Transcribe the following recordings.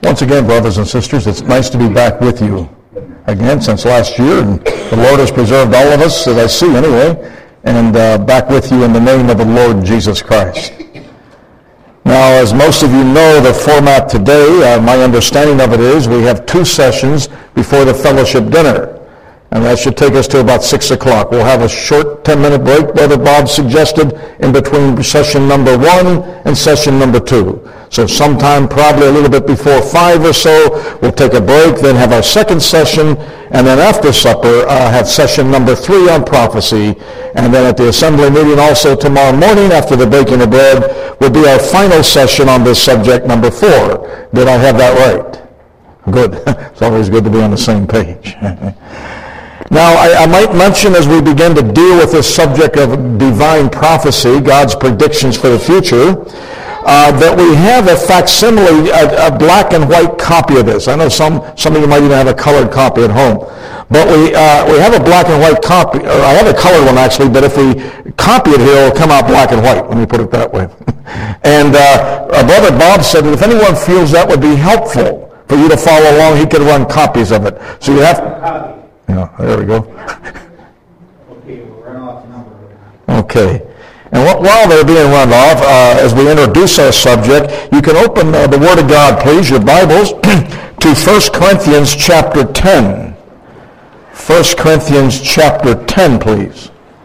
Once again, brothers and sisters, it's nice to be back with you again since last year, and the Lord has preserved all of us, as I see anyway, and back with you in the name of the Lord Jesus Christ. Now, as most of you know, the format today, my understanding of it is we have 2 sessions before the fellowship dinner, and that should take us to about 6 o'clock. We'll have a short 10-minute break, Brother Bob suggested, in between session number 1 and session number 2. So sometime probably a little bit before 5 or so, we'll take a break, then have our second session, and then after supper, have session number 3 on prophecy. And then at the assembly meeting also tomorrow morning, after the breaking of bread, will be our final session on this subject, number 4. Did I have that right? Good. It's always good to be on the same page. Now, I might mention as we begin to deal with this subject of divine prophecy, God's predictions for the future, that we have a facsimile, a black and white copy of this. I know some of you might even have a colored copy at home. But we have a black and white copy, or I have a colored one actually, but if we copy it here, it'll come out black and white. Let me put it that way. And our brother Bob said that if anyone feels that would be helpful for you to follow along, he could run copies of it. So you have to... Yeah, there we go. Okay, we'll run off the number. Okay. And while they're being run off, as we introduce our subject, you can open the Word of God, please, your Bibles, to 1 Corinthians chapter 10. 1 Corinthians chapter 10, please.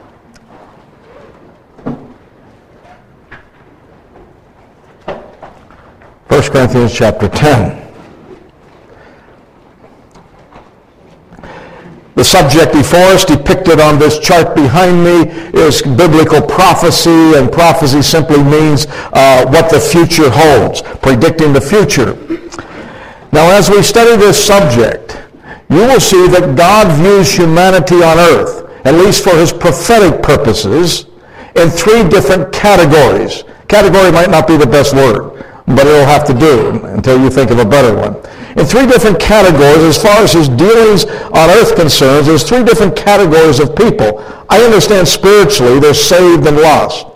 First Corinthians chapter 10. The subject before us, depicted on this chart behind me, is biblical prophecy, and prophecy simply means what the future holds, predicting the future. Now, as we study this subject, you will see that God views humanity on earth, at least for his prophetic purposes, in 3 different categories. Category might not be the best word, but it'll have to do until you think of a better one. In 3 different categories, as far as his dealings on earth concerns, there's 3 different categories of people. I understand spiritually they're saved and lost,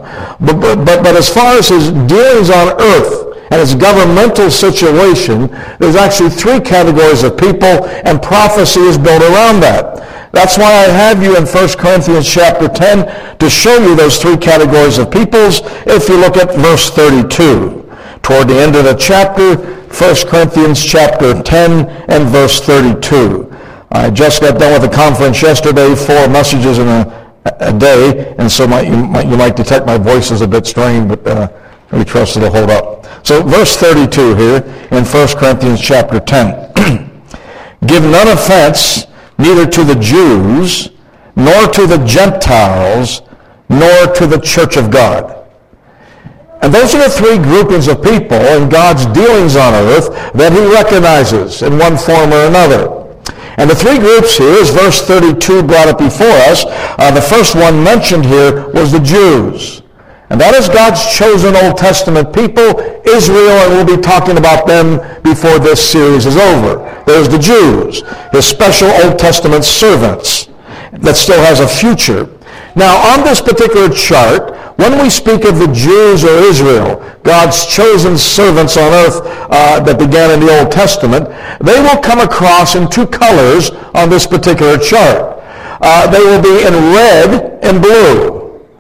but as far as his dealings on earth and his governmental situation, there's actually 3 categories of people, and prophecy is built around that. That's why I have you in 1 Corinthians chapter 10 to show you those 3 categories of peoples. If you look at verse 32, toward the end of the chapter, 1 Corinthians chapter 10 and verse 32. I just got done with a conference yesterday, 4 messages in a day, and so you might detect my voice is a bit strained, but we trust it'll hold up. So verse 32 here in 1 Corinthians chapter 10. Give none offense, neither to the Jews, nor to the Gentiles, nor to the church of God. And those are the 3 groupings of people in God's dealings on earth that he recognizes in one form or another. And the 3 groups here, as verse 32 brought up before us, the first one mentioned here was the Jews. And that is God's chosen Old Testament people, Israel, and we'll be talking about them before this series is over. There's the Jews, his special Old Testament servants that still has a future. Now, on this particular chart, when we speak of the Jews or Israel, God's chosen servants on earth that began in the Old Testament, they will come across in 2 colors on this particular chart. They will be in red and blue.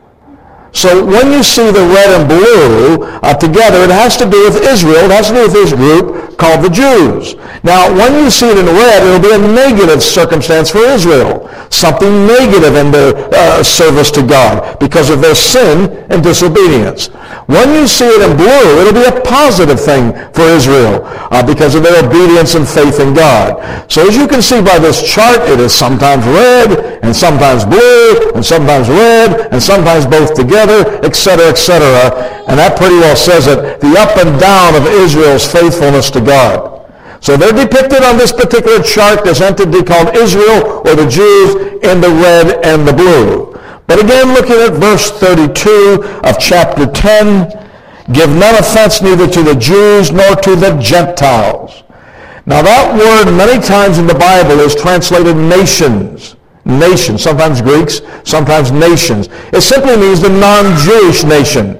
So when you see the red and blue together, it has to do with Israel. It has to do with this group called the Jews. Now, when you see it in red, it will be a negative circumstance for Israel. Something negative in their service to God because of their sin and disobedience. When you see it in blue, it will be a positive thing for Israel because of their obedience and faith in God. So as you can see by this chart, it is sometimes red and sometimes blue and sometimes red and sometimes both together, etc., etc. And that pretty well says it, the up and down of Israel's faithfulness to God. So they're depicted on this particular chart, this entity called Israel or the Jews in the red and the blue. But again, looking at verse 32 of chapter 10, give none offense neither to the Jews nor to the Gentiles. Now that word many times in the Bible is translated nations. Nations, sometimes Greeks, sometimes nations. It simply means the non-Jewish nation.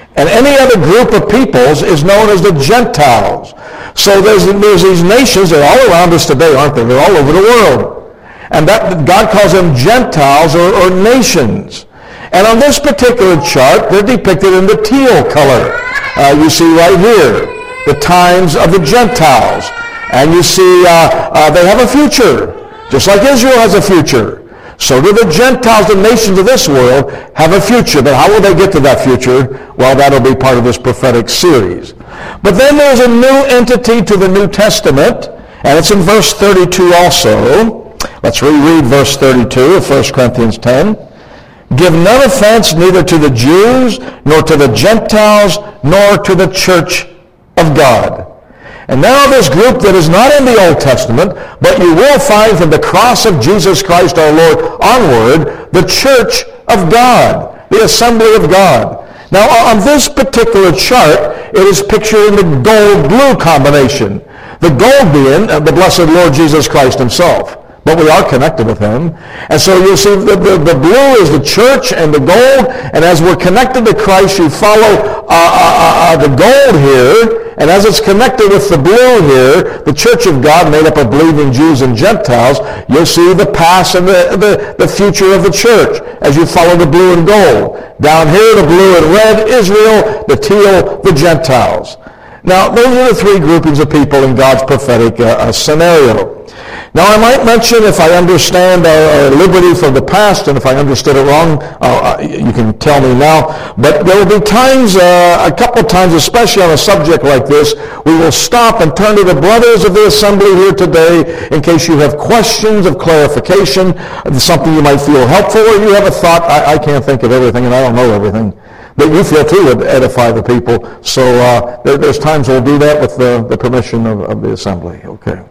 And any other group of peoples is known as the Gentiles. So there's these nations, they're all around us today, aren't they? They're all over the world. And that God calls them Gentiles or nations. And on this particular chart, they're depicted in the teal color. You see right here, the times of the Gentiles. And you see they have a future, just like Israel has a future. So do the Gentiles, the nations of this world, have a future. But how will they get to that future? Well, that'll be part of this prophetic series. But then there's a new entity to the New Testament, and it's in verse 32 also. Let's reread verse 32 of 1 Corinthians 10. Give none offense neither to the Jews, nor to the Gentiles, nor to the church of God. And now this group that is not in the Old Testament, but you will find from the cross of Jesus Christ our Lord onward, the church of God, the assembly of God. Now on this particular chart, it is pictured in the gold-blue combination. The gold being the blessed Lord Jesus Christ himself. But we are connected with him. And so you see the blue is the church and the gold. And as we're connected to Christ, you follow the gold here. And as it's connected with the blue here, the church of God made up of believing Jews and Gentiles, you'll see the past and the future of the church as you follow the blue and gold. Down here, the blue and red, Israel, the teal, the Gentiles. Now, those are the three groupings of people in God's prophetic scenario. Now, I might mention, if I understand our liberty from the past, and if I understood it wrong, you can tell me now, but there will be times, a couple times, especially on a subject like this, we will stop and turn to the brothers of the assembly here today in case you have questions of clarification, something you might feel helpful, or you have a thought, I can't think of everything and I don't know everything, that you feel too would edify the people. So there's times we'll do that with the permission of the assembly. Okay.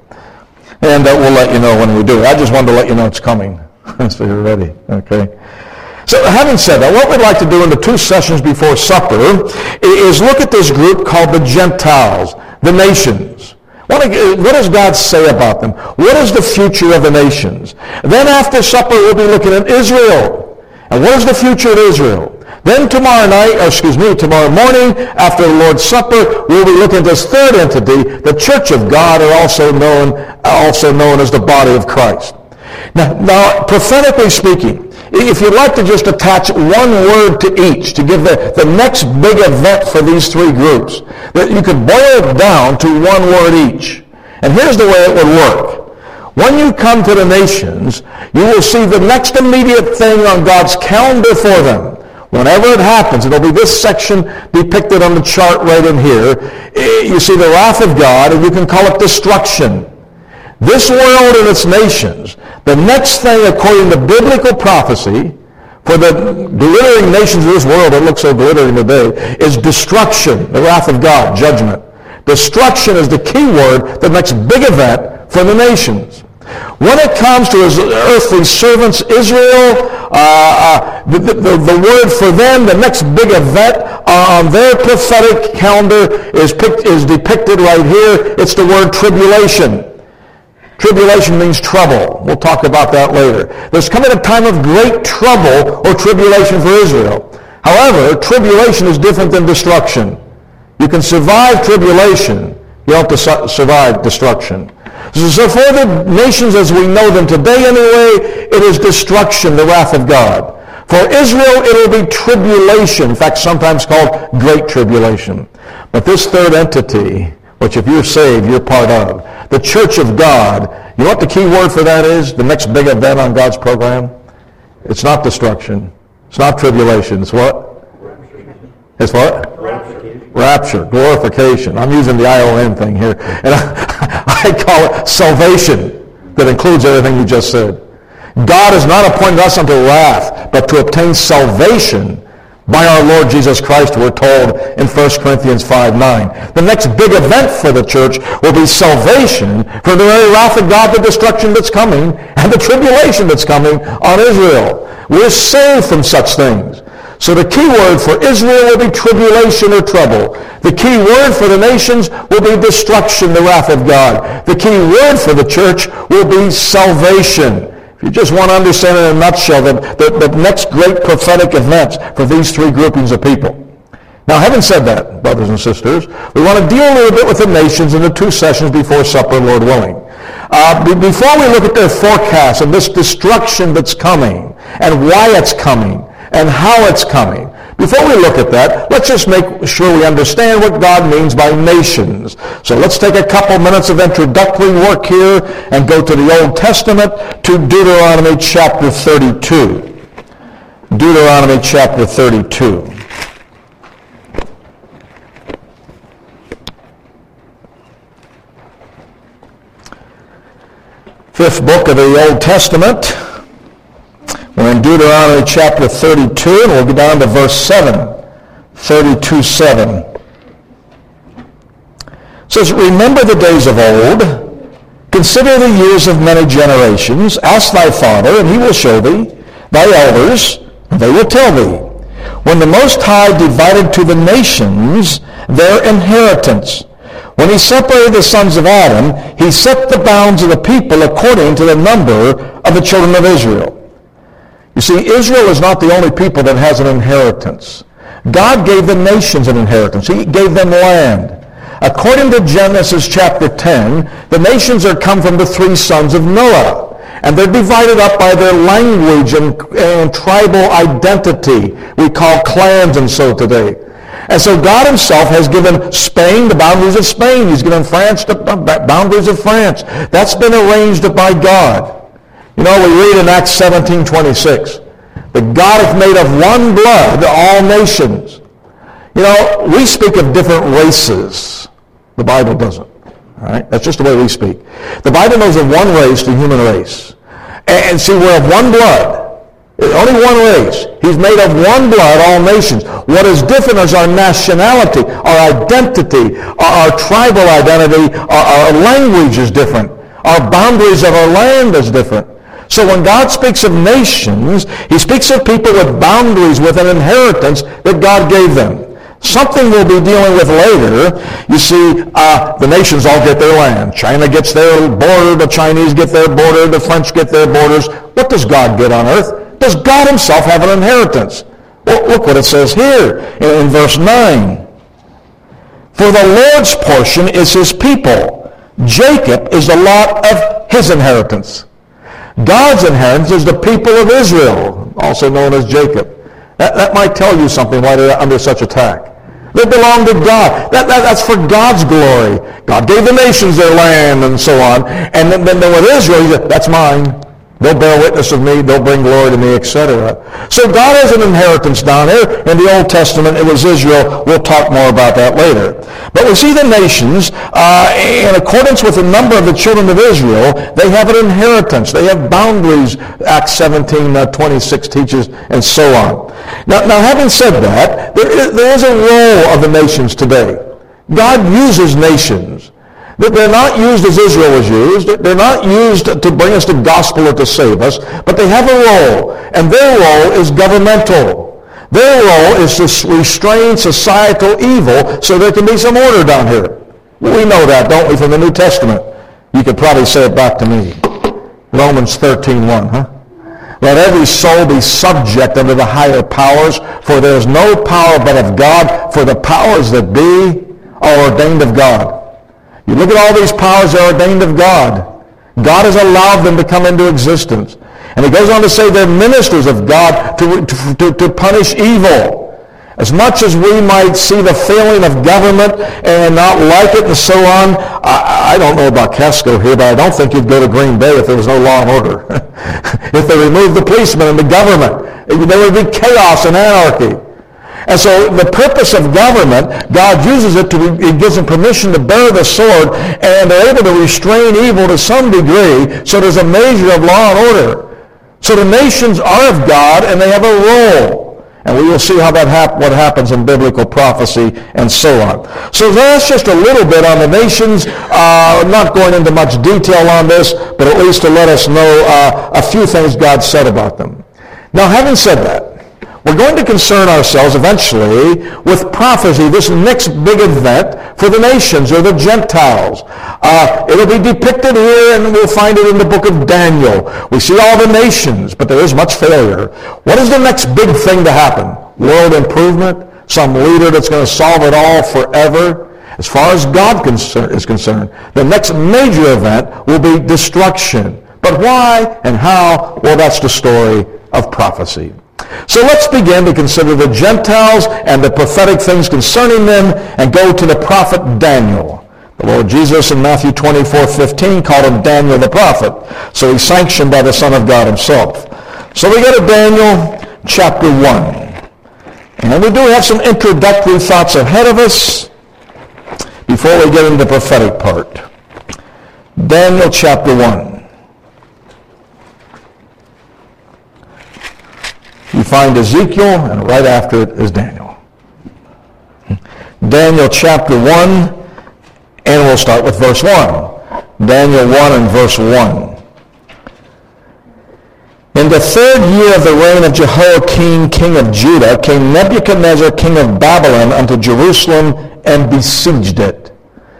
And we'll let you know when we do it. I just wanted to let you know it's coming, so you're ready. Okay. So having said that, what we'd like to do in the 2 sessions before supper is look at this group called the Gentiles, the nations. What does God say about them? What is the future of the nations? Then after supper, we'll be looking at Israel. And what is the future of Israel? Then tomorrow morning, after the Lord's Supper, we'll be looking at this third entity, the Church of God, or also known as the body of Christ. Now, prophetically speaking, if you'd like to just attach one word to each to give the next big event for these three groups, that you could boil it down to one word each. And here's the way it would work. When you come to the nations, you will see the next immediate thing on God's calendar for them. Whenever it happens, it'll be this section depicted on the chart right in here. You see the wrath of God, and you can call it destruction. This world and its nations, the next thing according to biblical prophecy, for the glittering nations of this world that look so glittering today, is destruction, the wrath of God, judgment. Destruction is the key word, the next big event for the nations. When it comes to his earthly servants, Israel, the word for them, the next big event on their prophetic calendar is depicted right here. It's the word tribulation. Tribulation means trouble. We'll talk about that later. There's coming a time of great trouble or tribulation for Israel. However, tribulation is different than destruction. You can survive tribulation. You don't have to survive destruction. So for the nations as we know them today anyway, it is destruction, the wrath of God. For Israel, it will be tribulation, in fact, sometimes called great tribulation. But this third entity, which if you're saved, you're part of, the Church of God, you know what the key word for that is? The next big event on God's program? It's not destruction. It's not tribulation. It's what? It's what? Rapture, glorification. I'm using the ION thing here. And I call it salvation that includes everything you just said. God has not appointed us unto wrath, but to obtain salvation by our Lord Jesus Christ, we're told in 1 Corinthians 5:9. The next big event for the church will be salvation from the very wrath of God, the destruction that's coming, and the tribulation that's coming on Israel. We're saved from such things. So the key word for Israel will be tribulation or trouble. The key word for the nations will be destruction, the wrath of God. The key word for the church will be salvation. If you just want to understand in a nutshell the next great prophetic events for these three groupings of people. Now, having said that, brothers and sisters, we want to deal a little bit with the nations in the 2 sessions before supper, Lord willing. Before we look at their forecast and this destruction that's coming, and why it's coming, and how it's coming, before we look at that, let's just make sure we understand what God means by nations. So let's take a couple minutes of introductory work here and go to the Old Testament to Deuteronomy chapter 32. Deuteronomy chapter 32. Fifth book of the Old Testament. We're in Deuteronomy chapter 32, and we'll go down to verse 7. 32:7. It says, "Remember the days of old. Consider the years of many generations. Ask thy father, and he will show thee. Thy elders, and they will tell thee. When the Most High divided to the nations their inheritance, when he separated the sons of Adam, he set the bounds of the people according to the number of the children of Israel." You see, Israel is not the only people that has an inheritance. God gave the nations an inheritance. He gave them land. According to Genesis chapter 10, the nations are come from the 3 sons of Noah. And they're divided up by their language and tribal identity. We call clans and so today. And so God himself has given Spain the boundaries of Spain. He's given France the boundaries of France. That's been arranged by God. You know, we read in Acts 17:26, that God hath made of one blood all nations. You know, we speak of different races. The Bible doesn't. All right? That's just the way we speak. The Bible knows of one race, the human race. And see, we're of one blood. Only one race. He's made of one blood all nations. What is different is our nationality, our identity, our tribal identity, our language is different. Our boundaries of our land is different. So when God speaks of nations, he speaks of people with boundaries, with an inheritance that God gave them. Something we'll be dealing with later. You see, the nations all get their land. China gets their border, the Chinese get their border, the French get their borders. What does God get on earth? Does God himself have an inheritance? Well, look what it says here in verse 9. "For the Lord's portion is his people. Jacob is the lot of his inheritance." God's inheritance is the people of Israel, also known as Jacob. That might tell you something why they're under such attack. They belong to God. That's for God's glory. God gave the nations their land and so on. And then with Israel, he said, that's mine. They'll bear witness of me. They'll bring glory to me, etc. So God has an inheritance down there. In the Old Testament, it was Israel. We'll talk more about that later. But we see the nations, in accordance with the number of the children of Israel, they have an inheritance. They have boundaries, Acts 17:26 teaches, and so on. Now having said that, there is a role of the nations today. God uses nations. They're not used as Israel was used. They're not used to bring us the gospel or to save us, but they have a role, and their role is governmental. Their role is to restrain societal evil so there can be some order down here. We know that, don't we, from the New Testament? You could probably say it back to me. Romans 13:1, huh? "Let every soul be subject unto the higher powers, for there is no power but of God, for the powers that be are ordained of God." You look at all these powers that are ordained of God. God has allowed them to come into existence. And he goes on to say they're ministers of God to punish evil. As much as we might see the failing of government and not like it and so on, I don't know about Casco here, but I don't think you'd go to Green Bay if there was no law and order. If they removed the policemen and the government, there would be chaos and anarchy. And so the purpose of government, God uses it it gives them permission to bear the sword, and they're able to restrain evil to some degree, so there's a measure of law and order. So the nations are of God, and they have a role. And we will see how what happens in biblical prophecy and so on. So that's just a little bit on the nations. Not going into much detail on this, but at least to let us know a few things God said about them. Now, having said that, we're going to concern ourselves eventually with prophecy, this next big event for the nations or the Gentiles. It'll be depicted here, and we'll find it in the book of Daniel. We see all the nations, but there is much failure. What is the next big thing to happen? World improvement? some leader that's going to solve it all forever. As far as God is concerned, the next major event will be destruction. But why and how? Well, that's the story of prophecy. So let's begin to consider the Gentiles and the prophetic things concerning them and go to the prophet Daniel. The Lord Jesus in Matthew 24:15 called him Daniel the prophet. So he's sanctioned by the Son of God himself. So we go to Daniel chapter 1. And we do have some introductory thoughts ahead of us before we get into the prophetic part. Daniel chapter 1. You find Ezekiel, and right after it is Daniel. Daniel chapter 1, and we'll start with verse 1. Daniel 1 and verse 1. In the third year of the reign of Jehoiakim, king of Judah, came Nebuchadnezzar, king of Babylon, unto Jerusalem and besieged it.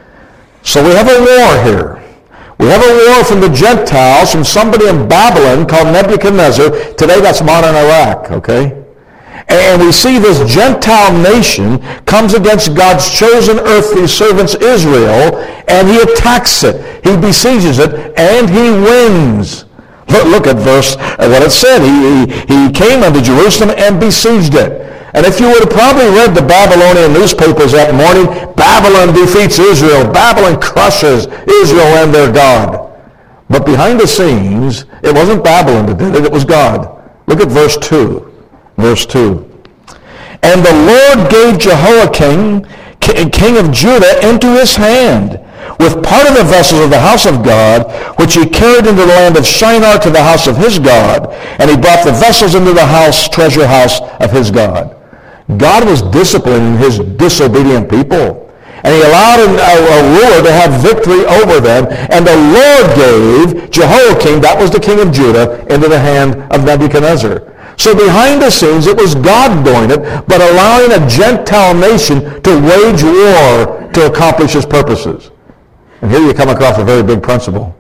So we have a war here. We have a war from the Gentiles, from somebody in Babylon called Nebuchadnezzar. Today that's modern Iraq, okay? And we see this Gentile nation comes against God's chosen earthly servants Israel, and he attacks it. He besieges it, and he wins. Look at verse, what it said. He came unto Jerusalem and besieged it. And if you would have probably read the Babylonian newspapers that morning, Babylon defeats Israel. Babylon crushes Israel and their God. But behind the scenes, it wasn't Babylon that did it, it was God. Look at verse 2. Verse 2. And the Lord gave Jehoiakim, king of Judah, into his hand, with part of the vessels of the house of God, which he carried into the land of Shinar to the house of his God, and he brought the vessels into the treasure house of his God. God was disciplining his disobedient people, and he allowed a ruler to have victory over them, and the Lord gave Jehoiakim, that was the king of Judah, into the hand of Nebuchadnezzar. So behind the scenes, it was God doing it, but allowing a Gentile nation to wage war to accomplish his purposes. And here you come across a very big principle.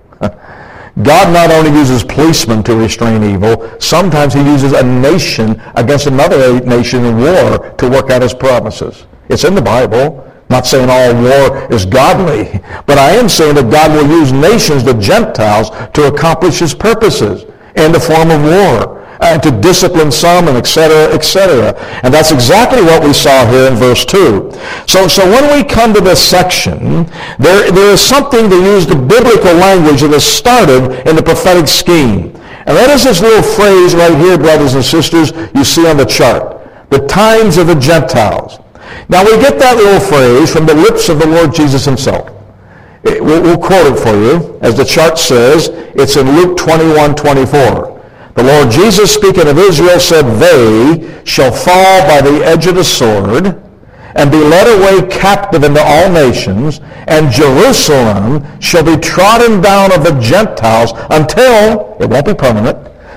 God not only uses policemen to restrain evil, sometimes he uses a nation against another nation in war to work out his promises. It's in the Bible. I'm not saying all war is godly, but I am saying that God will use nations, the Gentiles, to accomplish his purposes in the form of war. And to discipline some, and et cetera, et cetera. And that's exactly what we saw here in verse 2. So when we come to this section, there is something to use the biblical language that is started in the prophetic scheme. And that is this little phrase right here, brothers and sisters, you see on the chart. The times of the Gentiles. Now we get that little phrase from the lips of the Lord Jesus himself. We'll quote it for you. As the chart says, it's in Luke 21:24. The Lord Jesus, speaking of Israel, said, they shall fall by the edge of the sword and be led away captive into all nations, and Jerusalem shall be trodden down of the Gentiles until, it won't be permanent,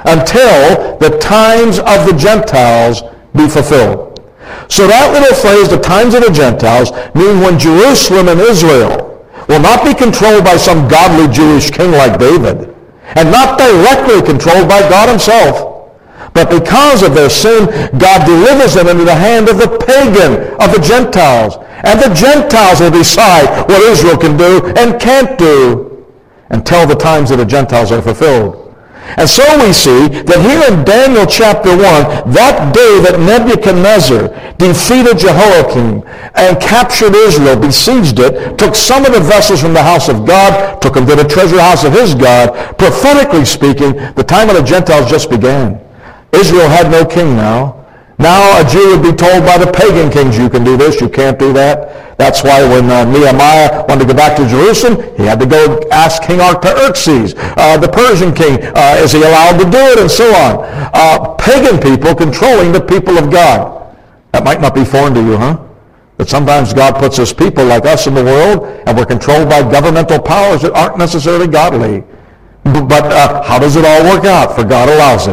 until the times of the Gentiles be fulfilled. So that little phrase, the times of the Gentiles, means when Jerusalem and Israel will not be controlled by some godly Jewish king like David, and not directly controlled by God himself. But because of their sin, God delivers them into the hand of the pagan, of the Gentiles. And the Gentiles will decide what Israel can do and can't do until the times of the Gentiles are fulfilled. And so we see that here in Daniel chapter 1, that day that Nebuchadnezzar defeated Jehoiakim and captured Israel, besieged it, took some of the vessels from the house of God, took them to the treasure house of his God, prophetically speaking, the time of the Gentiles just began. Israel had no king now. Now a Jew would be told by the pagan kings, you can do this, you can't do that. That's why when Nehemiah wanted to go back to Jerusalem, he had to go ask King Artaxerxes, the Persian king, is he allowed to do it, and so on. Pagan people controlling the people of God. That might not be foreign to you, huh? But sometimes God puts his people like us in the world, and we're controlled by governmental powers that aren't necessarily godly. But how does it all work out? For God allows it.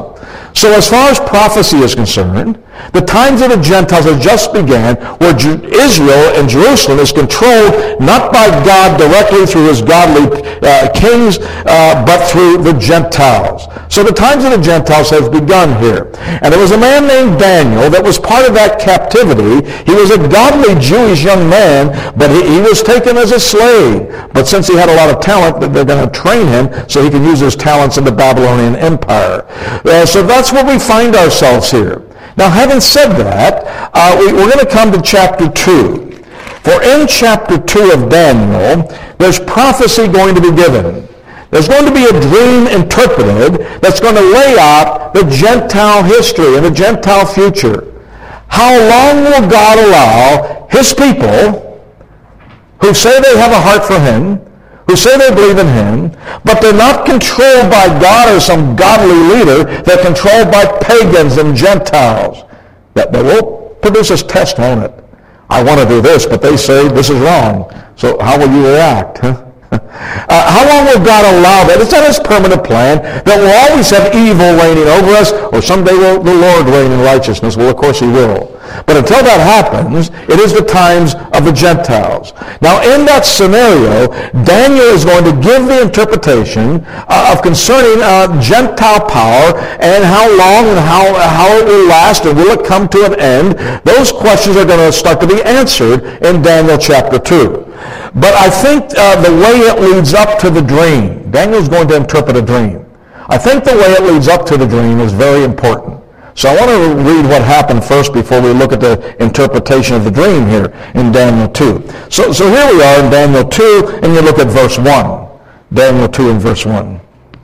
So as far as prophecy is concerned, the times of the Gentiles have just began, where Israel and Jerusalem is controlled not by God directly through his godly kings, but through the Gentiles. So the times of the Gentiles have begun here. And there was a man named Daniel that was part of that captivity. He was a godly Jewish young man, but he was taken as a slave. But since he had a lot of talent, they're going to train him so he can use his talents in the Babylonian Empire. So that's where we find ourselves here. Now, having said that, we're going to come to chapter 2. For in chapter 2 of Daniel, there's prophecy going to be given. There's going to be a dream interpreted that's going to lay out the Gentile history and the Gentile future. How long will God allow his people, who say they have a heart for him, who say they believe in him, but they're not controlled by God or some godly leader, they're controlled by pagans and Gentiles, that will produce this test, won't it? I want to do this, but they say this is wrong. So how will you react? How long will God allow that? Is that his permanent plan, that we'll always have evil reigning over us, or someday will the Lord reign in righteousness? Well, of course he will. But until that happens, it is the times of the Gentiles. Now, in that scenario, Daniel is going to give the interpretation of concerning Gentile power and how long and how it will last, and will it come to an end. Those questions are going to start to be answered in Daniel chapter 2. But I think the way it leads up to the dream, Daniel's going to interpret a dream. I think the way it leads up to the dream is very important. So I want to read what happened first before we look at the interpretation of the dream here in Daniel 2. So here we are in Daniel 2, and you look at verse 1. Daniel 2 and verse 1.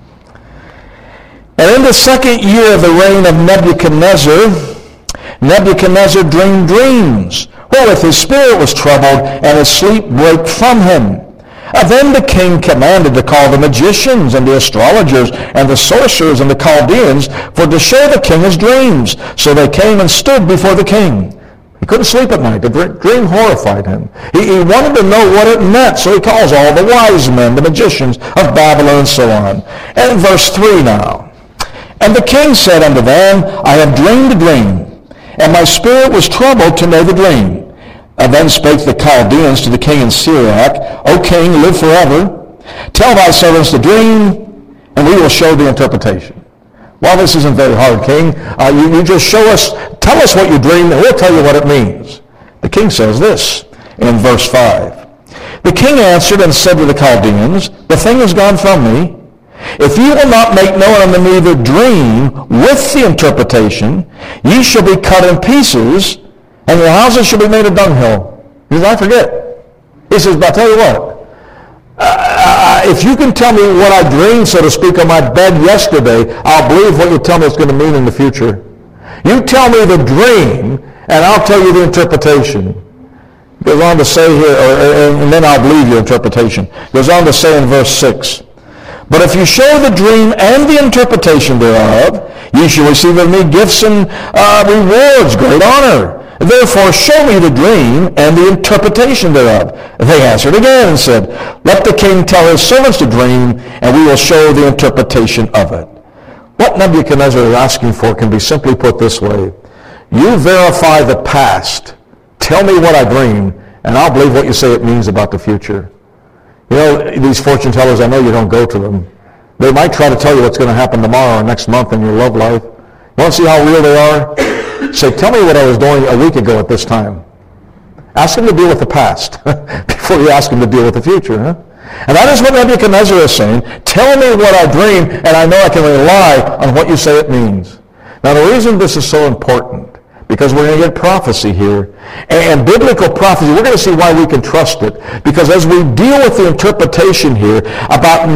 And in the second year of the reign of Nebuchadnezzar dreamed dreams, wherewith his spirit was troubled, and his sleep brake from him. Then the king commanded to call the magicians and the astrologers and the sorcerers and the Chaldeans for to show the king his dreams. So they came and stood before the king. He couldn't sleep at night. The dream horrified him. He wanted to know what it meant, so he calls all the wise men, the magicians of Babylon, and so on. And in verse 3 now. And the king said unto them, I have dreamed a dream, and my spirit was troubled to know the dream. And then spake the Chaldeans to the king in Syriac, O king, live forever. Tell thy servants the dream, and we will show the interpretation. Well, this isn't very hard, king. You just tell us what you dreamed, and we'll tell you what it means. The king says this in verse 5. The king answered and said to the Chaldeans, the thing is gone from me. If ye will not make known unto me the dream with the interpretation, ye shall be cut in pieces, and your houses shall be made a dunghill. He says, I forget. He says, but I'll tell you what. If you can tell me what I dreamed, so to speak, on my bed yesterday, I'll believe what you tell me it's going to mean in the future. You tell me the dream, and I'll tell you the interpretation. Goes on to say here, and then I'll believe your interpretation. Goes on to say in verse 6. But if you show the dream and the interpretation thereof, ye shall receive of me gifts and rewards, great honor. Therefore show me the dream and the interpretation thereof. They answered again and said, let the king tell his servants the dream, and we will show the interpretation of it. What Nebuchadnezzar is asking for can be simply put this way. You verify the past. Tell me what I dreamed, and I'll believe what you say it means about the future. You know, these fortune tellers, I know you don't go to them. They might try to tell you what's going to happen tomorrow or next month in your love life. You want to see how real they are? Say, tell me what I was doing a week ago at this time. Ask him to deal with the past before you ask him to deal with the future. Huh? And that is what Nebuchadnezzar is saying. Tell me what I dreamed, and I know I can rely on what you say it means. Now, the reason this is so important, because we're going to get prophecy here, and biblical prophecy, we're going to see why we can trust it, because as we deal with the interpretation here, about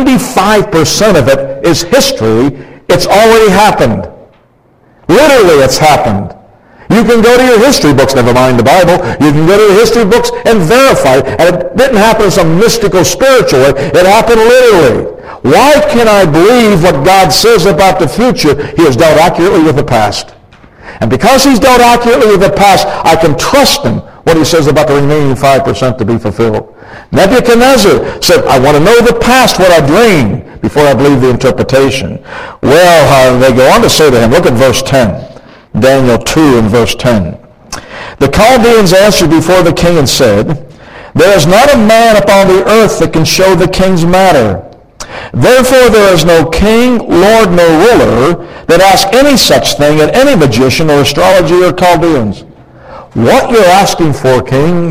95% of it is history. It's already happened. Literally, it's happened. You can go to your history books, never mind the Bible. You can go to your history books and verify it. And it didn't happen in some mystical, spiritual way. It happened literally. Why can I believe what God says about the future? He has dealt accurately with the past. And because he's dealt accurately with the past, I can trust him what he says about the remaining 5% to be fulfilled. Nebuchadnezzar said, I want to know the past, what I dreamed, before I believe the interpretation. Well, they go on to say to him, look at verse 10. Daniel 2 and verse 10. The Chaldeans answered before the king and said, there is not a man upon the earth that can show the king's matter. Therefore there is no king, lord, nor ruler that asks any such thing at any magician or astrology or Chaldeans. What you're asking for, King,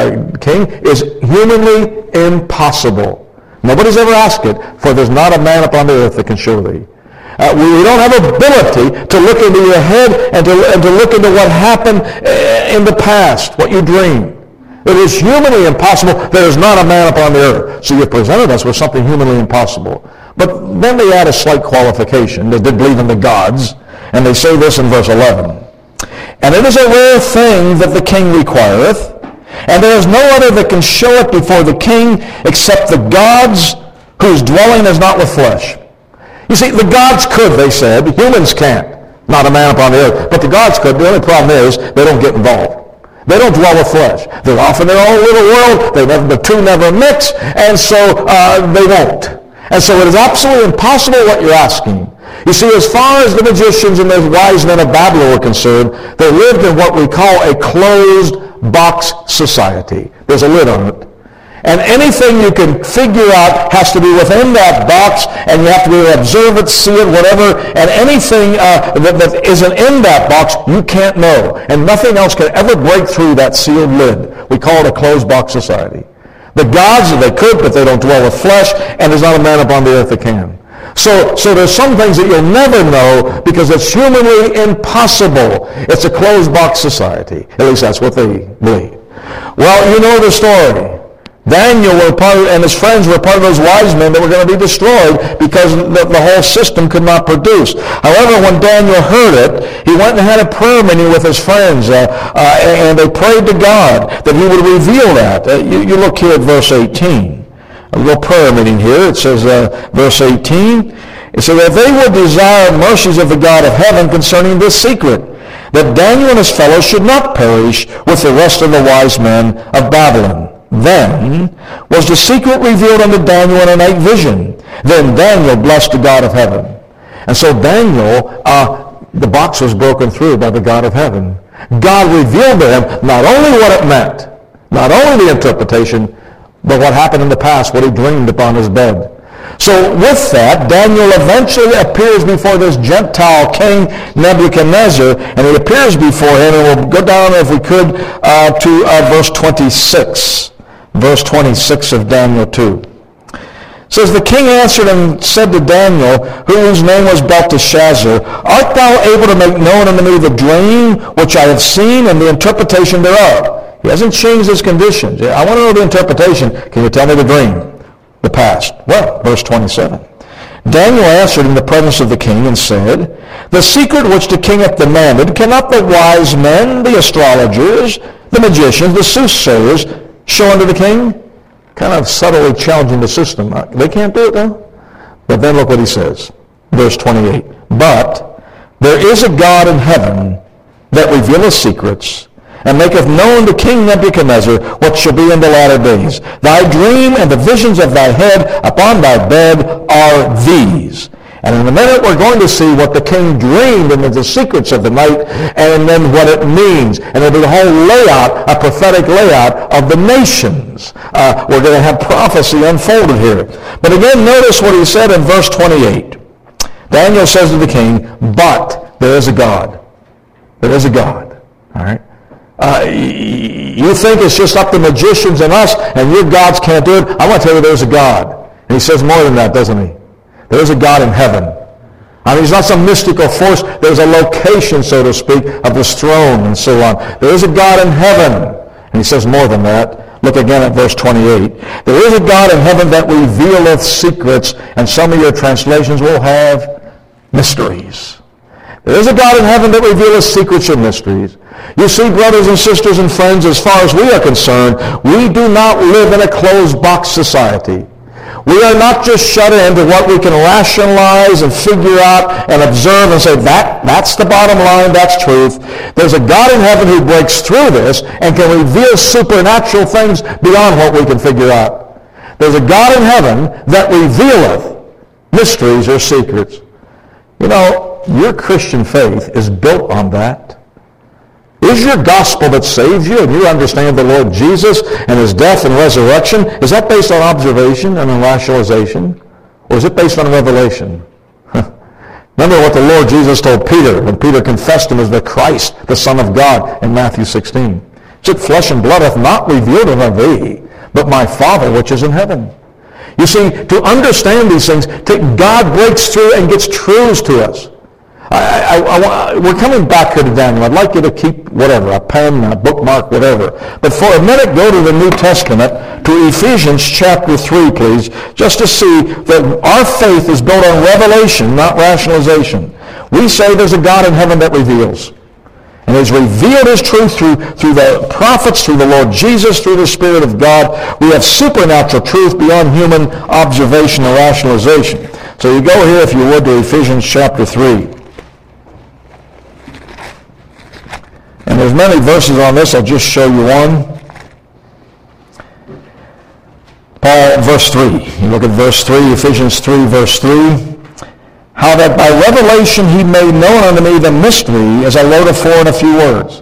is humanly impossible. Nobody's ever asked it, for there's not a man upon the earth that can show thee. We don't have ability to look into your head and to look into what happened in the past, what you dreamed. It is humanly impossible. There is not a man upon the earth. So you presented us with something humanly impossible. But then they add a slight qualification. They did believe in the gods. And they say this in verse 11. And it is a rare thing that the king requireth, and there is no other that can show it before the king except the gods whose dwelling is not with flesh. You see, the gods could, they said. Humans can't. Not a man upon the earth. But the gods could. The only problem is they don't get involved. They don't dwell with flesh. They're off in their own little world. The two never mix, and so they won't. And so it is absolutely impossible what you're asking. You see, as far as the magicians and those wise men of Babylon were concerned, they lived in what we call a closed box society. There's a lid on it. And anything you can figure out has to be within that box, and you have to be able to observe it, see it, whatever. And anything that isn't in that box, you can't know. And nothing else can ever break through that sealed lid. We call it a closed box society. The gods, they could, but they don't dwell with flesh, and there's not a man upon the earth that can. So there's some things that you'll never know because it's humanly impossible. It's a closed box society. At least that's what they believe. Well, you know the story. Daniel and his friends were part of those wise men that were going to be destroyed because the whole system could not produce. However, when Daniel heard it, he went and had a prayer meeting with his friends, and they prayed to God that he would reveal that. You look here at verse 18. A little prayer meeting here. It says, verse 18, it says that they would desire mercies of the God of heaven concerning this secret, that Daniel and his fellows should not perish with the rest of the wise men of Babylon. Then was the secret revealed unto Daniel in a night vision. Then Daniel blessed the God of heaven. And so Daniel, the box was broken through by the God of heaven. God revealed to him not only what it meant, not only the interpretation, but what happened in the past, what he dreamed upon his bed. So with that, Daniel eventually appears before this Gentile king, Nebuchadnezzar, and he appears before him, and we'll go down, if we could, to verse 26. Verse 26 of Daniel 2. It says, the king answered and said to Daniel, whose name was Belteshazzar, art thou able to make known unto me the dream which I have seen and the interpretation thereof? He hasn't changed his conditions. I want to know the interpretation. Can you tell me the dream? The past. Well, verse 27. Daniel answered in the presence of the king and said, the secret which the king hath demanded, cannot the wise men, the astrologers, the magicians, the soothsayers, show unto the king? Kind of subtly challenging the system. They can't do it though. But then look what he says. Verse 28. But there is a God in heaven that revealeth secrets, and maketh known to King Nebuchadnezzar what shall be in the latter days. Thy dream and the visions of thy head upon thy bed are these. And in a minute we're going to see what the king dreamed and the secrets of the night, and then what it means. And there'll be a whole layout, a prophetic layout of the nations. We're going to have prophecy unfolded here. But again, notice what he said in verse 28. Daniel says to the king, but there is a God. There is a God. All right? You think it's just up to magicians and us, and your gods can't do it? I want to tell you there's a God. And he says more than that, doesn't he? There's a God in heaven. I mean, he's not some mystical force. There's a location, so to speak, of his throne and so on. There is a God in heaven. And he says more than that. Look again at verse 28. There is a God in heaven that revealeth secrets, and some of your translations will have mysteries. There is a God in heaven that revealeth secrets and mysteries. You see, brothers and sisters and friends, as far as we are concerned, we do not live in a closed box society. We are not just shut into what we can rationalize and figure out and observe and say, that's the bottom line, that's truth. There's a God in heaven who breaks through this and can reveal supernatural things beyond what we can figure out. There's a God in heaven that revealeth mysteries or secrets. You know, your Christian faith is built on that. Is your gospel that saves you and you understand the Lord Jesus and his death and resurrection, is that based on observation and on rationalization? Or is it based on revelation? Remember what the Lord Jesus told Peter when Peter confessed him as the Christ, the Son of God, in Matthew 16. He said, flesh and blood hath not revealed it unto thee, but my Father which is in heaven. You see, to understand these things, God breaks through and gets truths to us. We're coming back here to Daniel. I'd like you to keep whatever, a pen, a bookmark, whatever. But for a minute, go to the New Testament, to Ephesians chapter 3, please, just to see that our faith is built on revelation, not rationalization. We say there's a God in heaven that reveals. And he's revealed his truth through the prophets, through the Lord Jesus, through the Spirit of God. We have supernatural truth beyond human observation or rationalization. So you go here, if you would, to Ephesians chapter 3. And there's many verses on this. I'll just show you one. Paul, verse 3. You look at verse 3, Ephesians 3, verse 3. How that by revelation he made known unto me the mystery, as I wrote afore in a few words.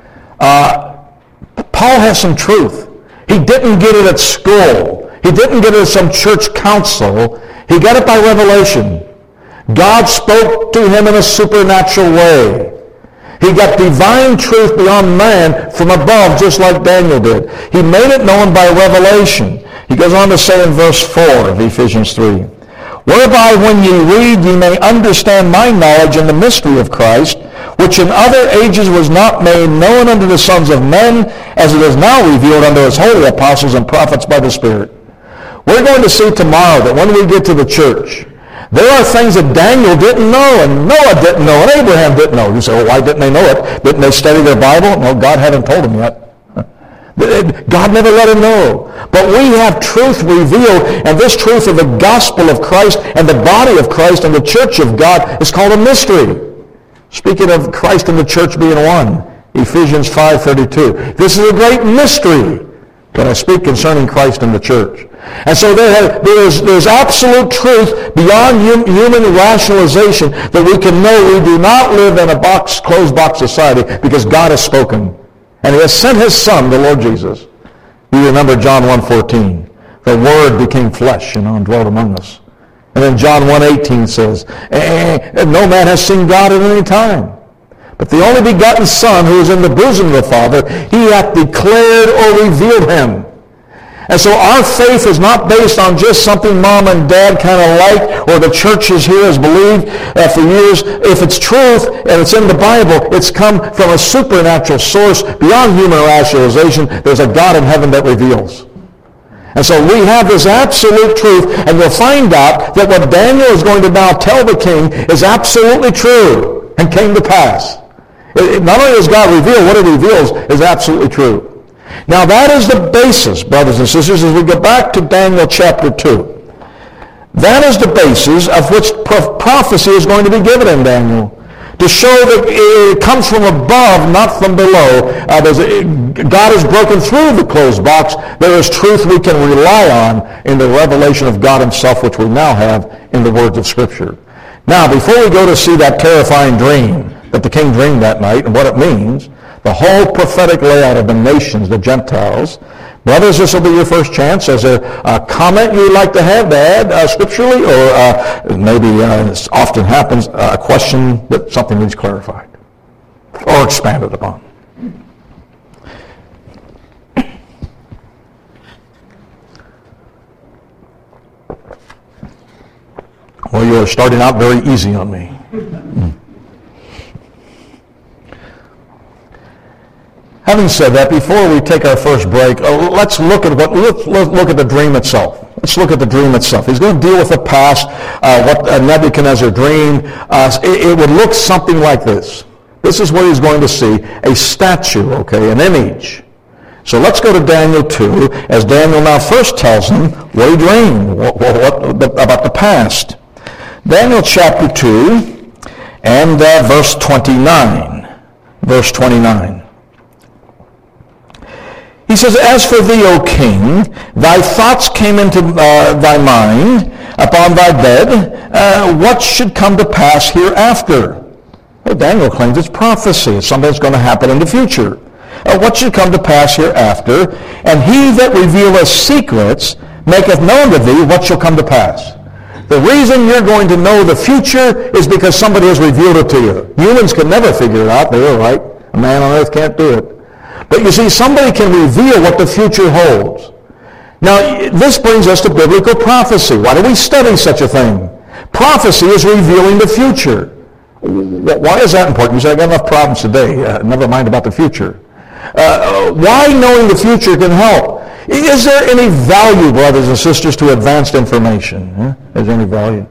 Paul has some truth. He didn't get it at school. He didn't get it at some church council. He got it by revelation. God spoke to him in a supernatural way. He got divine truth beyond man from above, just like Daniel did. He made it known by revelation. He goes on to say in verse 4 of Ephesians 3, whereby when ye read, ye may understand my knowledge in the mystery of Christ, which in other ages was not made known unto the sons of men, as it is now revealed unto his holy apostles and prophets by the Spirit. We're going to see tomorrow that when we get to the church, there are things that Daniel didn't know, and Noah didn't know, and Abraham didn't know. You say, well, why didn't they know it? Didn't they study their Bible? No, God hadn't told them yet. God never let him know. But we have truth revealed, and this truth of the gospel of Christ and the body of Christ and the church of God is called a mystery. Speaking of Christ and the church being one, Ephesians 5:32. This is a great mystery when I speak concerning Christ and the church. And so there's absolute truth beyond human rationalization that we can know we do not live in a closed box society because God has spoken. And he has sent his Son, the Lord Jesus. You remember John 1:14. The Word became flesh, and dwelt among us. And then John 1:18 says, no man has seen God at any time. But the only begotten Son, who is in the bosom of the Father, he hath declared or revealed him. And so our faith is not based on just something mom and dad kind of like or the churches here has believed for years. If it's truth and it's in the Bible, it's come from a supernatural source beyond human rationalization. There's a God in heaven that reveals. And so we have this absolute truth, and you'll find out that what Daniel is going to now tell the king is absolutely true and came to pass. Not only does God reveal, what it reveals is absolutely true. Now that is the basis, brothers and sisters, as we go back to Daniel chapter 2. That is the basis of which prophecy is going to be given in Daniel, to show that it comes from above, not from below. God has broken through the closed box. There is truth we can rely on in the revelation of God himself, which we now have in the words of Scripture. Now, before we go to see that terrifying dream that the king dreamed that night and what it means, the whole prophetic layout of the nations, the Gentiles. Brothers, this will be your first chance. Is there a comment you'd like to have to add scripturally, or maybe, this often happens, a question that something needs clarified or expanded upon? Well, you're starting out very easy on me. Having said that, before we take our first break, let's look at the dream itself. Let's look at the dream itself. He's going to deal with the past, what Nebuchadnezzar dreamed. It would look something like this. This is what he's going to see: a statue, an image. So let's go to Daniel 2, as Daniel now first tells them what he dreamed, about the past. Daniel chapter 2 and verse 29. Verse 29. He says, "As for thee, O king, thy thoughts came into thy mind upon thy bed. What should come to pass hereafter?" Well, Daniel claims it's prophecy. It's something that's going to happen in the future. What should come to pass hereafter? "And he that revealeth secrets maketh known to thee what shall come to pass." The reason you're going to know the future is because somebody has revealed it to you. Humans can never figure it out. They're right. A man on earth can't do it. But you see, somebody can reveal what the future holds. Now, this brings us to biblical prophecy. Why do we study such a thing? Prophecy is revealing the future. Why is that important? You say, I got enough problems today. Never mind about the future. Why knowing the future can help? Is there any value, brothers and sisters, to advanced information? Is there any value?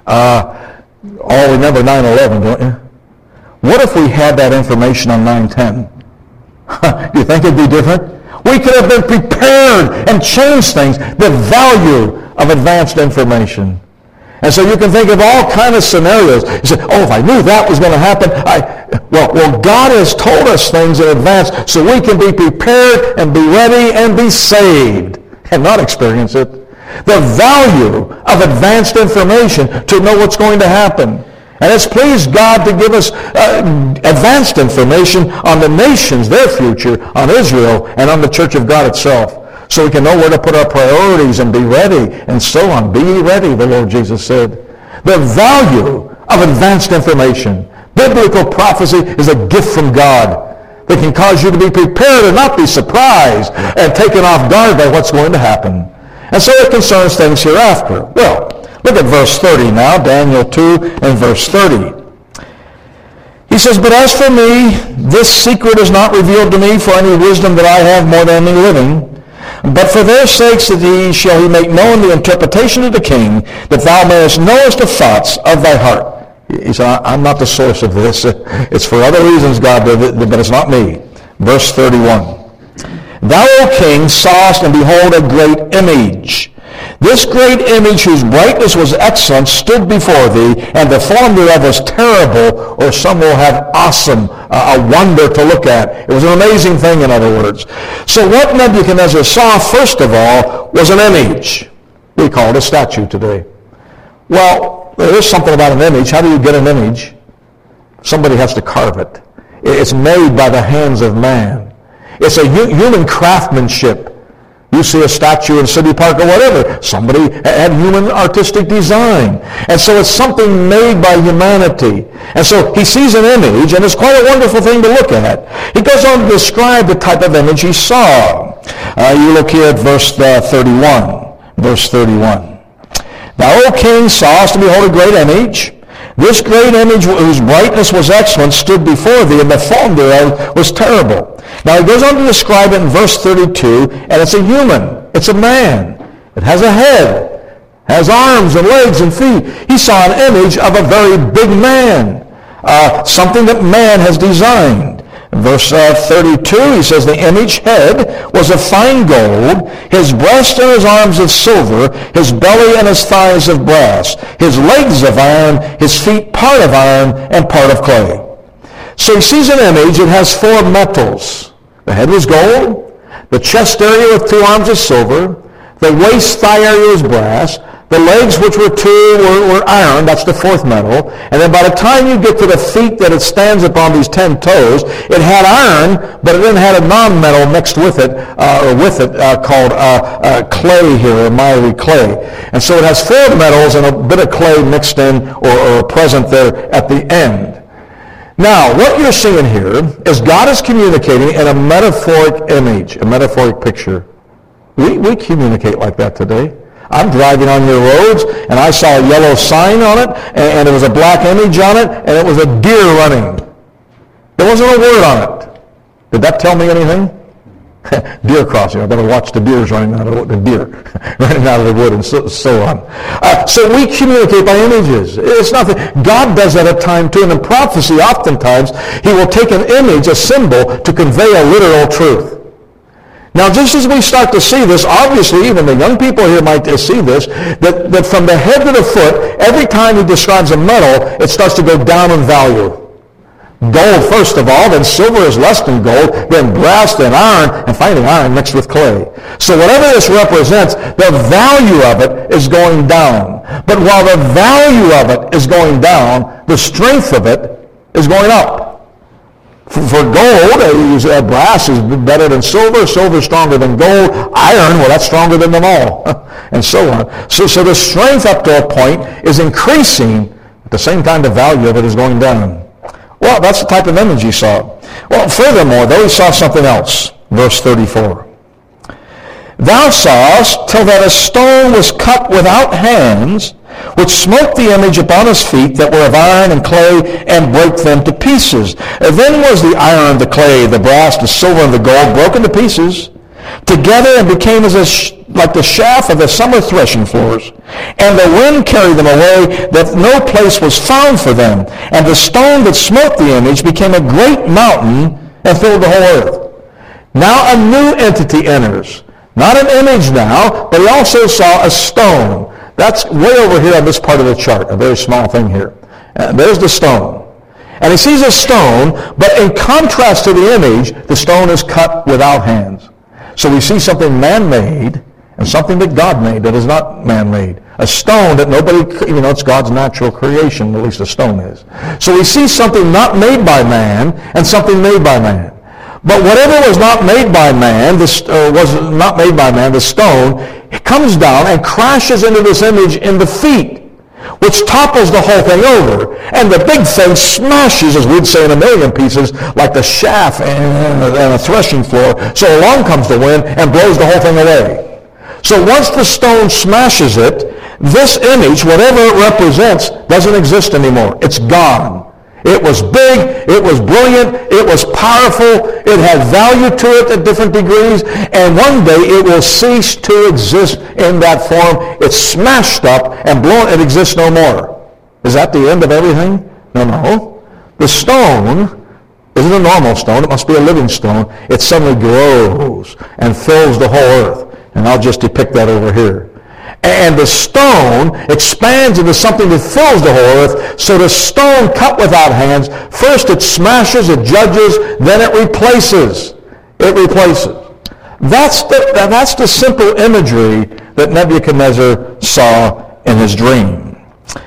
All remember 9/11, don't you? What if we had that information on 9/10? Do you think it'd be different? We could have been prepared and changed things. The value of advanced information. And so you can think of all kinds of scenarios. You say, oh, if I knew that was going to happen, well, God has told us things in advance so we can be prepared and be ready and be saved and not experience it. The value of advanced information to know what's going to happen. And it's pleased God to give us advanced information on the nations, their future, on Israel, and on the Church of God itself. So we can know where to put our priorities and be ready, and so on. Be ye ready, the Lord Jesus said. The value of advanced information. Biblical prophecy is a gift from God that can cause you to be prepared and not be surprised and taken off guard by what's going to happen. And so it concerns things hereafter. Well, look at verse 30 now, Daniel 2 and verse 30. He says, "But as for me, this secret is not revealed to me for any wisdom that I have more than any living. But for their sakes shall he make known the interpretation of the king, that thou mayest knowest the thoughts of thy heart." He said, I'm not the source of this. It's for other reasons God did it, but it's not me. Verse 31. "Thou, O king, sawest, and behold, a great image. This great image, whose brightness was excellent, stood before thee, and the form thereof was terrible," or some will have awesome, a wonder to look at. It was an amazing thing, in other words. So what Nebuchadnezzar saw, first of all, was an image. We call it a statue today. Well, there is something about an image. How do you get an image? Somebody has to carve it. It's made by the hands of man. It's a human craftsmanship. You see a statue in City Park or whatever, somebody had human artistic design. And so it's something made by humanity. And so he sees an image, and it's quite a wonderful thing to look at. He goes on to describe the type of image he saw. You look here at verse 31. Verse 31. "Thou, O king, sawest, and behold, a great image. This great image, whose brightness was excellent, stood before thee, and the form thereof was terrible." Now he goes on to describe it in verse 32, and it's a human. It's a man. It has a head, has arms and legs and feet. He saw an image of a very big man, something that man has designed. In verse 32, he says, "The image head was of fine gold, his breast and his arms of silver, his belly and his thighs of brass, his legs of iron, his feet part of iron and part of clay." So he sees an image. It has four metals. The head was gold, the chest area with 2 arms of silver, the waist thigh area was brass, the legs, which were 2, were iron. That's the 4th metal. And then by the time you get to the feet that it stands upon, these 10 toes, it had iron, but it then had a non-metal mixed with it, called clay here, or miry clay. And so it has 4 metals and a bit of clay mixed in or present there at the end. Now, what you're seeing here is God is communicating in a metaphoric image, a metaphoric picture. We communicate like that today. I'm driving on your roads, and I saw a yellow sign on it, and there was a black image on it, and it was a deer running. There wasn't a word on it. Did that tell me anything? Deer crossing. I better watch the deers running out of the wood, and so on. So we communicate by images. It's nothing. God does that at times too, and in prophecy, oftentimes He will take an image, a symbol, to convey a literal truth. Now, just as we start to see this, obviously, even the young people here might see this, that from the head to the foot, every time he describes a metal, it starts to go down in value. Gold, first of all, then silver is less than gold, then brass, then iron, and finally iron mixed with clay. So whatever this represents, the value of it is going down. But while the value of it is going down, the strength of it is going up. For gold, brass is better than silver, silver is stronger than gold, iron, well, that's stronger than them all, and so on. So the strength up to a point is increasing, at the same time the value of it is going down. Well, that's the type of image he saw. Well, furthermore, though, he saw something else. Verse 34. Thou sawest till that a stone was cut without hands, which smote the image upon his feet that were of iron and clay, and brake them to pieces. And then was the iron, the clay, the brass, the silver, and the gold broken to pieces, together, and became like the shaft of the summer threshing floors. And the wind carried them away, that no place was found for them. And the stone that smote the image became a great mountain, and filled the whole earth. Now a new entity enters. Not an image now, but he also saw a stone. That's way over here on this part of the chart, a very small thing here. There's the stone. And he sees a stone, but in contrast to the image, the stone is cut without hands. So we see something man-made and something that God made that is not man-made. A stone that nobody, it's God's natural creation, at least a stone is. So we see something not made by man and something made by man. But whatever was not made by man, the stone, it comes down and crashes into this image in the feet, which topples the whole thing over. And the big thing smashes, as we'd say, in a million pieces, like the shaft and a threshing floor. So along comes the wind and blows the whole thing away. So once the stone smashes it, this image, whatever it represents, doesn't exist anymore. It's gone. It was big, it was brilliant, it was powerful, it had value to it at different degrees, and one day it will cease to exist in that form. It's smashed up and blown, it exists no more. Is that the end of everything? No. The stone isn't a normal stone, it must be a living stone. It suddenly grows and fills the whole earth. And I'll just depict that over here. And the stone expands into something that fills the whole earth. So the stone cut without hands, first it smashes, it judges, then it replaces. It replaces. That's the simple imagery that Nebuchadnezzar saw in his dream.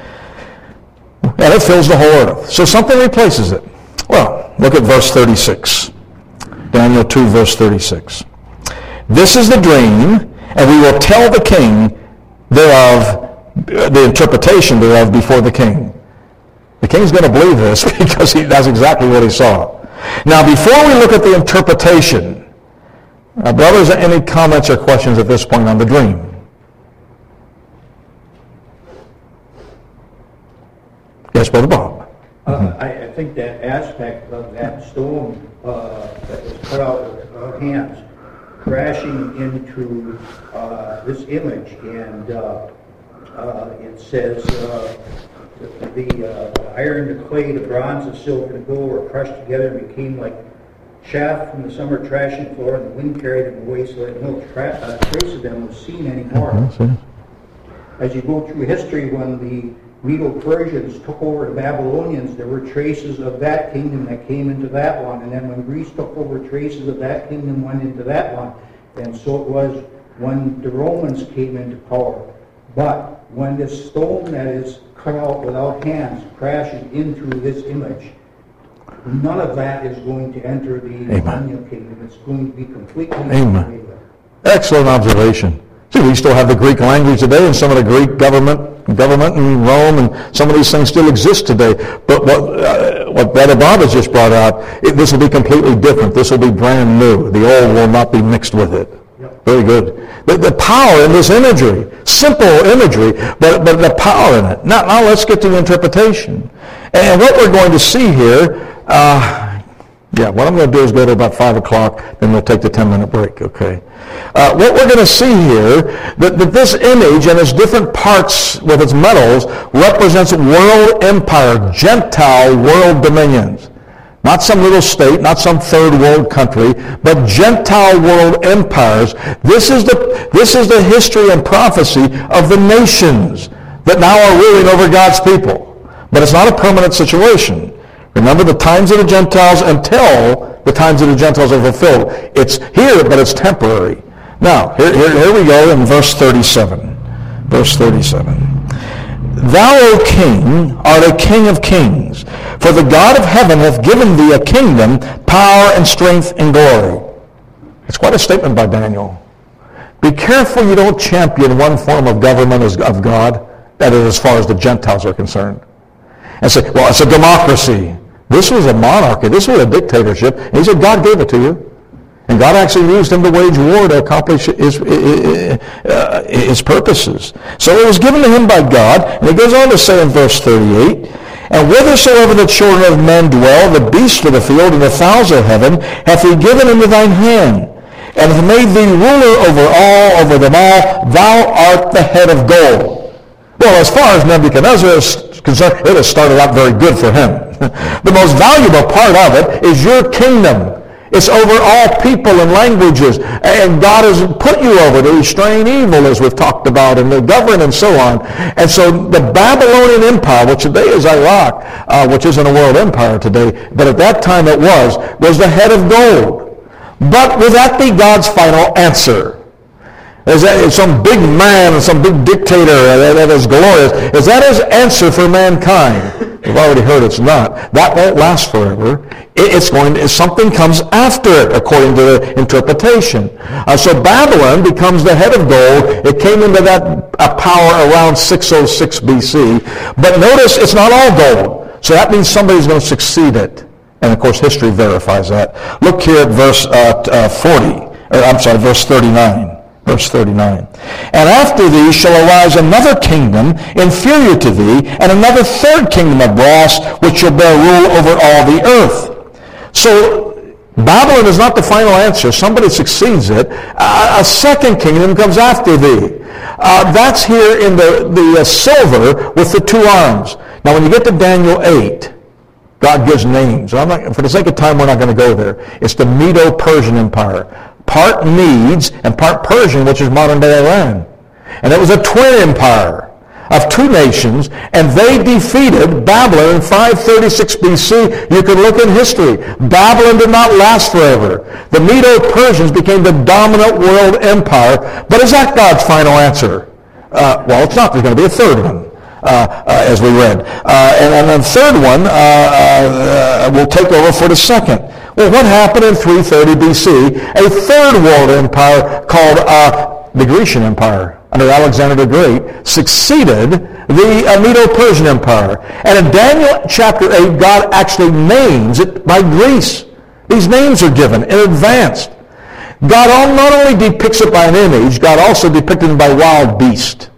And it fills the whole earth. So something replaces it. Well, look at verse 36. Daniel 2, verse 36. This is the dream, and we will tell the king thereof, the interpretation thereof before the king. The king's going to believe this because that's exactly what he saw. Now, before we look at the interpretation, brothers, any comments or questions at this point on the dream? Yes, Brother Bob. I think that aspect of that stone that was cut out of hands, crashing into this image, and it says the iron, the clay, the bronze, the silver, and the gold were crushed together and became like chaff from the summer threshing floor, and the wind carried them away so that no trace of them was seen anymore. As you go through history, when the Medo-Persians took over the Babylonians, there were traces of that kingdom that came into that one, and then when Greece took over, traces of that kingdom went into that one, and so it was when the Romans came into power. But when this stone that is cut out without hands crashes into this image, none of that is going to enter the millennial kingdom. It's going to be completely Amen. Excellent observation. See, we still have the Greek language today, and some of the Greek government in Rome, and some of these things still exist today. But what Brother Bob has just brought out, this will be completely different. This will be brand new. The old will not be mixed with it. Yep. Very good. The power in this imagery, simple imagery, but the power in it. Now let's get to the interpretation. And what we're going to see here, what I'm going to do is go to about 5 o'clock, then we'll take the 10-minute break, okay? What we're going to see here, that this image and its different parts with its metals represents world empire, Gentile world dominions. Not some little state, not some third world country, but Gentile world empires. This is the history and prophecy of the nations that now are ruling over God's people. But it's not a permanent situation. Remember the times of the Gentiles until the times of the Gentiles are fulfilled. It's here, but it's temporary. Now, here we go in verse 37. Verse 37. Thou, O King, art a King of kings, for the God of heaven hath given thee a kingdom, power and strength and glory. It's quite a statement by Daniel. Be careful you don't champion one form of government of God, that is as far as the Gentiles are concerned, and say, well, it's a democracy. This was a monarchy. This was a dictatorship. And he said, God gave it to you. And God actually used him to wage war to accomplish his purposes. So it was given to him by God. And it goes on to say in verse 38, and whithersoever the children of men dwell, the beasts of the field and the fowls of heaven, hath he given into thine hand, and hath made thee ruler over all, over them all. Thou art the head of gold. Well, as far as Nebuchadnezzar is concerned, it has started out very good for him. The most valuable part of it is your kingdom. It's over all people and languages. And God has put you over to restrain evil, as we've talked about, and to govern and so on. And so the Babylonian Empire, which today is Iraq, which isn't a world empire today, but at that time it was the head of gold. But will that be God's final answer? Is that some big man and some big dictator that is glorious? Is that his answer for mankind? We've already heard it's not. That won't last forever. Something comes after it, according to the interpretation. So Babylon becomes the head of gold. It came into that power around 606 BC. But notice it's not all gold. So that means somebody's going to succeed it. And of course, history verifies that. Look here at verse 39. Verse 39. And after thee shall arise another kingdom inferior to thee, and another third kingdom of brass, which shall bear rule over all the earth. So Babylon is not the final answer. Somebody succeeds it. A second kingdom comes after thee. That's here in the silver with the two arms. Now when you get to Daniel 8, God gives names. For the sake of time, we're not going to go there. It's the Medo-Persian Empire. Part Medes and part Persian, which is modern-day Iran. And it was a twin empire of two nations, and they defeated Babylon in 536 BC. You can look in history. Babylon did not last forever. The Medo-Persians became the dominant world empire. But is that God's final answer? Well, it's not. There's going to be a third one. As we read. And the third one will take over for the second. Well, what happened in 330 BC? A third world empire called the Grecian Empire under Alexander the Great succeeded the Medo-Persian Empire. And in Daniel chapter 8, God actually names it by Greece. These names are given in advance. God not only depicts it by an image, God also depicted it by wild beast.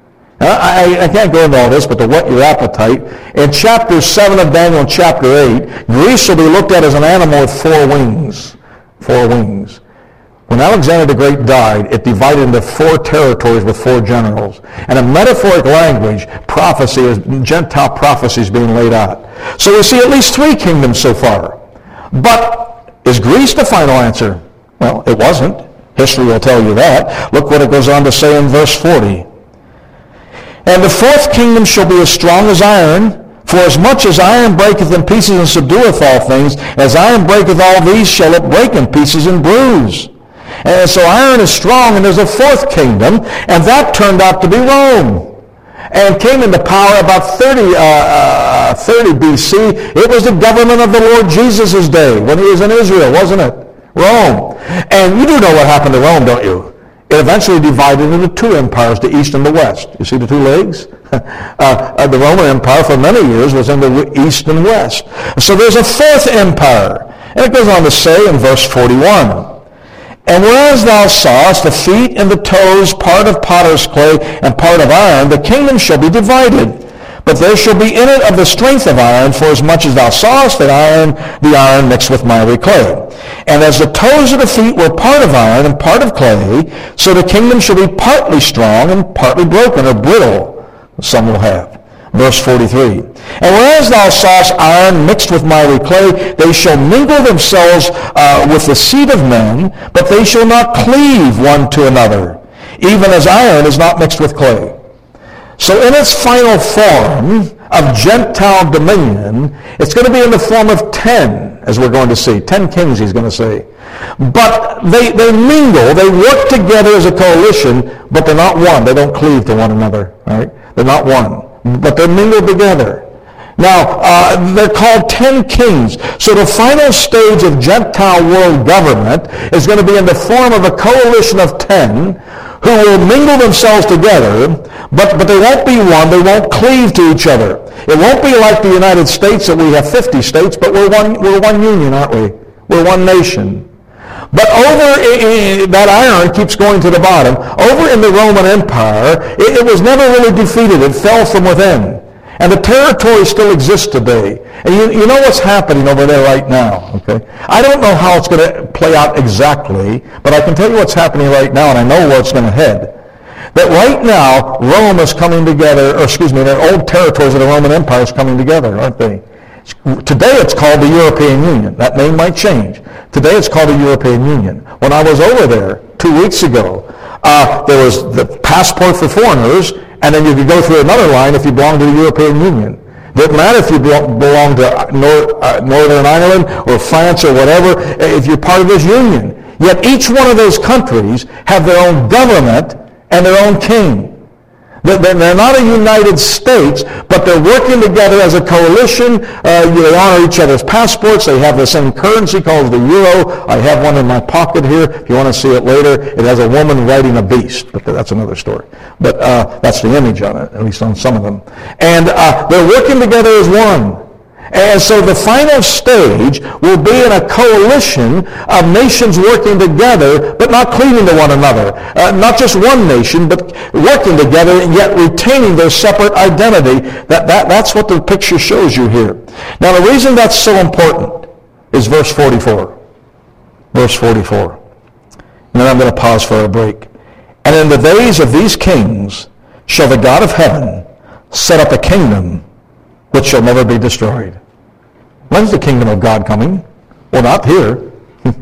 I can't go into all this, but to whet your appetite, in chapter 7 of Daniel and chapter 8, Greece will be looked at as an animal with 4 wings. 4 wings. When Alexander the Great died, it divided into 4 territories with 4 generals. And in metaphoric language, prophecy is Gentile prophecies being laid out. So we see at least 3 kingdoms so far. But is Greece the final answer? Well, it wasn't. History will tell you that. Look what it goes on to say in verse 40. And the fourth kingdom shall be as strong as iron, for as much as iron breaketh in pieces and subdueth all things, as iron breaketh all these, shall it break in pieces and bruise. And so iron is strong, and there's a fourth kingdom, and that turned out to be Rome. And came into power about 30 BC. It was the government of the Lord Jesus' day, when he was in Israel, wasn't it? Rome. And you do know what happened to Rome, don't you? It eventually divided into 2 empires, the east and the west. You see the 2 legs? The Roman Empire for many years was in the east and west. So there's a 4th empire. And it goes on to say in verse 41, and whereas thou sawest the feet and the toes, part of potter's clay and part of iron, the kingdom shall be divided. But there shall be in it of the strength of iron, for as much as thou sawest that iron, the iron mixed with miry clay. And as the toes of the feet were part of iron and part of clay, so the kingdom shall be partly strong and partly broken or brittle, some will have. Verse 43. And whereas thou sawest iron mixed with miry clay, they shall mingle themselves with the seed of men, but they shall not cleave one to another, even as iron is not mixed with clay. So in its final form of Gentile dominion, it's going to be in the form of 10, as we're going to see. 10 kings, he's going to say. But they mingle, they work together as a coalition, but they're not one. They don't cleave to one another. All right? They're not one. But they're mingled together. Now, they're called 10 kings. So the final stage of Gentile world government is going to be in the form of a coalition of 10 who will mingle themselves together, but they won't be one. They won't cleave to each other. It won't be like the United States that we have 50 states, but we're one union, aren't we? We're one nation. But over that iron keeps going to the bottom. Over in the Roman Empire, it was never really defeated. It fell from within. And the territory still exists today. And you know what's happening over there right now, okay? I don't know how it's going to play out exactly, but I can tell you what's happening right now, and I know where it's going to head. That right now, Rome is coming together, their old territories of the Roman Empire is coming together, aren't they? Today it's called the European Union. That name might change. Today it's called the European Union. When I was over there 2 weeks ago, there was the passport for foreigners, and then you could go through another line if you belong to the European Union. It doesn't matter if you belong to Northern Ireland or France or whatever, if you're part of this union. Yet each one of those countries have their own government and their own king. They're not a United States, but they're working together as a coalition. They honor each other's passports. They have the same currency called the euro. I have one in my pocket here. If you want to see it later, it has a woman riding a beast, but that's another story. But that's the image on it, at least on some of them. And they're working together as one. And so the final stage will be in a coalition of nations working together, but not cleaving to one another. Not just one nation, but working together and yet retaining their separate identity. That's what the picture shows you here. Now the reason that's so important is verse 44. Verse 44. And then I'm going to pause for a break. And in the days of these kings shall the God of heaven set up a kingdom which shall never be destroyed. When's the kingdom of God coming? Well, not here.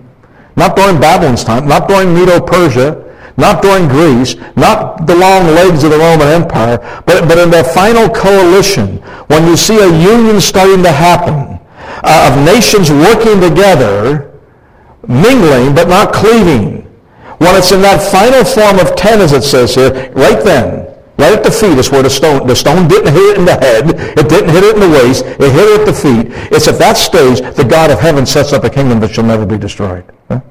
Not during Babylon's time, not during Medo-Persia, not during Greece, not the long legs of the Roman Empire, but in the final coalition, when you see a union starting to happen, of nations working together, mingling but not cleaving. When it's in that final form of 10, as it says here, right then, right at the feet is where the stone didn't hit it in the head, it didn't hit it in the waist, it hit it at the feet. It's at that stage the God of heaven sets up a kingdom that shall never be destroyed.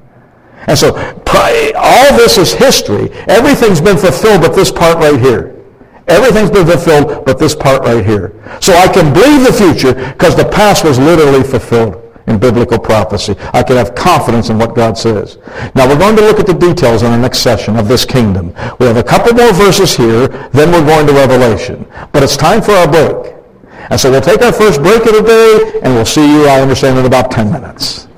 And so all this is history. Everything's been fulfilled but this part right here. Everything's been fulfilled but this part right here. So I can believe the future because the past was literally fulfilled in biblical prophecy. I can have confidence in what God says. Now we're going to look at the details in the next session of this kingdom. We have a couple more verses here, then we're going to Revelation. But it's time for our break. And so we'll take our first break of the day, and we'll see you, I understand, in about 10 minutes.